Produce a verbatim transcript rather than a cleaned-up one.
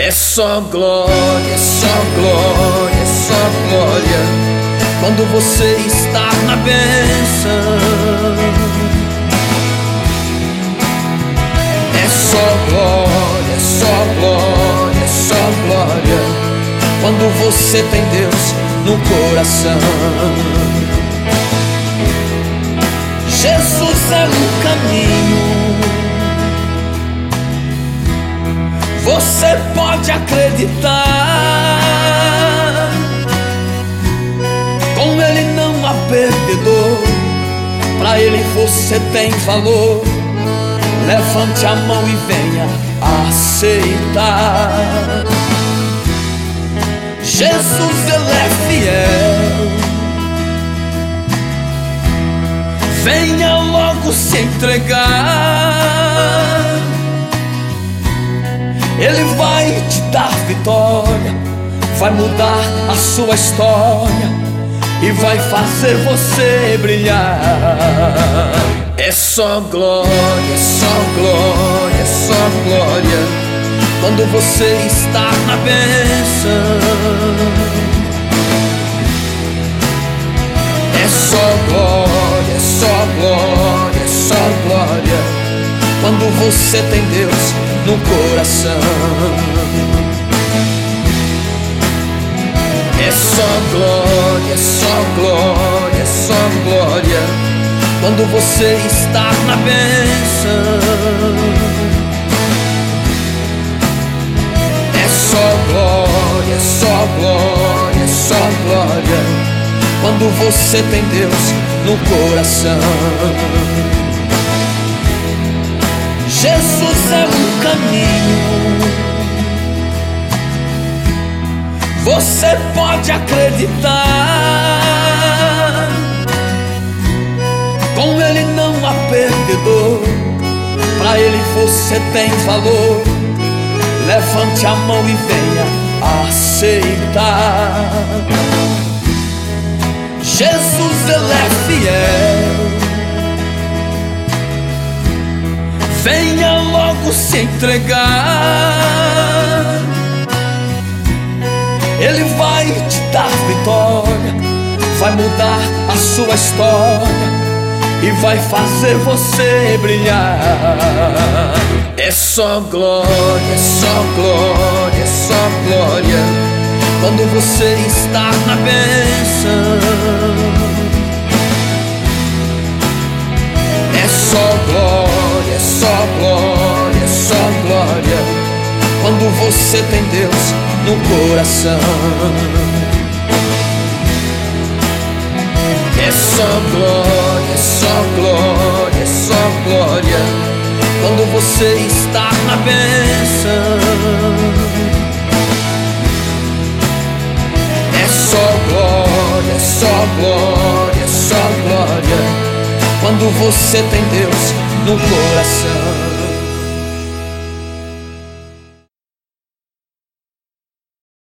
É só glória, é só glória, é só glória quando você está na bênção. É só glória, é só glória, é só glória quando você tem Deus no coração. Jesus é o caminho, você pode acreditar. Com Ele não há perdedor, pra Ele você tem valor. Levante a mão e venha aceitar. Jesus, Ele é fiel, venha logo se entregar. Ele vai te dar vitória, vai mudar a sua história e vai fazer você brilhar. É só glória, é só glória, é só glória quando você está na bênção. É só glória, é só glória, é só glória quando você tem Deus no coração. É só glória, é só glória, é só glória quando você está na bênção. É só glória, é só glória, é só glória quando você tem Deus no coração. Jesus é o caminho, você pode acreditar. Com Ele não há perdedor, pra Ele você tem valor. Levante a mão e venha aceitar. Jesus, Ele é fiel, venha logo se entregar. Ele vai te dar vitória, vai mudar a sua história e vai fazer você brilhar. É só glória, é só glória, é só glória quando você está na bênção. É só glória, é só glória, é só glória quando você tem Deus no coração. É só glória, é só glória, é só glória quando você está na bênção. É só glória, é só glória, é só glória quando você tem Deus no coração.